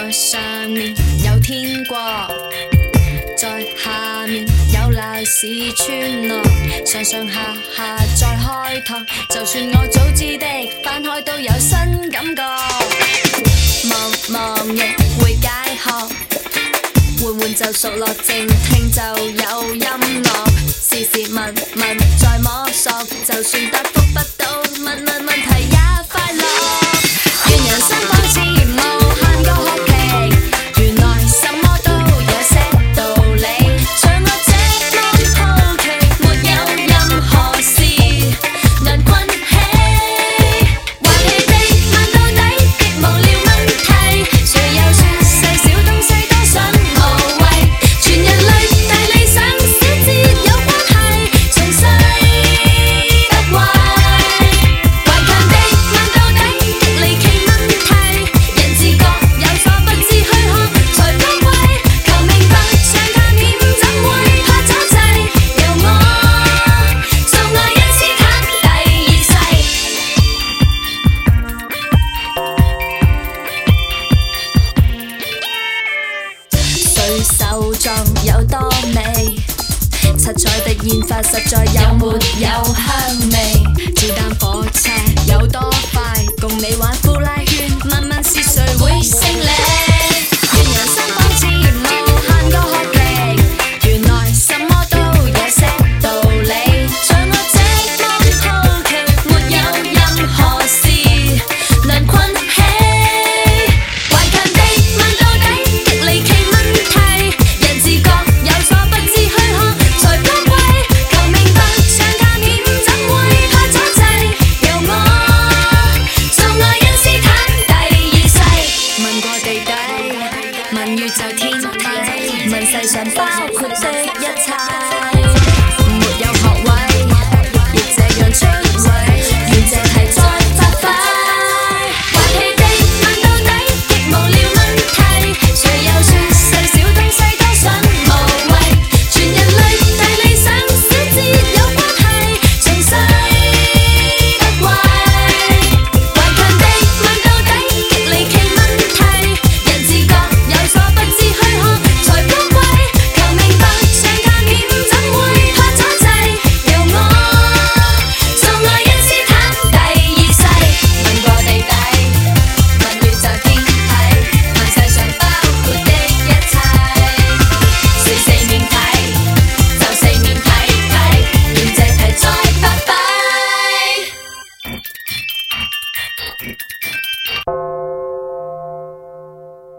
在上面有天國，在下面有鬧市村落，上上下下再開拓，就算我早知的翻開都有新感覺。望亦會解渴，緩緩就熟落，靜聽就有音樂，時時問再摸索，就算答覆不到，問題也快樂。願人生仿似無限個學期，原來什麼都有些道理，像我這麼好奇，沒有任何事能困起，還氣地問到底極無聊問題，誰又說細小東西多想無謂，全人類大理想小節有關係，從細得壞，頑強地問到底極離奇問題，人自覺有所不知虛空才高貴，求明白上探險怎會怕阻滯，由我做愛因斯坦第二世。水手狀有多美，七彩的煙花實在有沒有香味，子彈火車有多快，共你玩呼啦圈，問是誰會勝利，願人生仿似無限個學期，原來什麼都有些道理，像我這麼好奇，沒有任何事能困起，頑強地問到底極離奇問題，人自覺有所不知虛空才高貴，求明白上探險怎會怕阻滯，由我做愛因斯坦第二世，問過地底，問宇宙天體，問世上包括的一切，沒有學位，亦這樣出位，願這題再發揮，還氣地問到底極無聊問題，誰又說細小東西多想無謂，全人類大理想小節有關係，從細得壞，頑強地問到底極離奇問題，人自覺有所不知虛空才高貴，求明白上探險怎會怕阻滯，由我做愛因斯坦第二世，問過地底，問宇宙天體，問世上包括的一切，四面睇，就四面睇，願這題再發揮。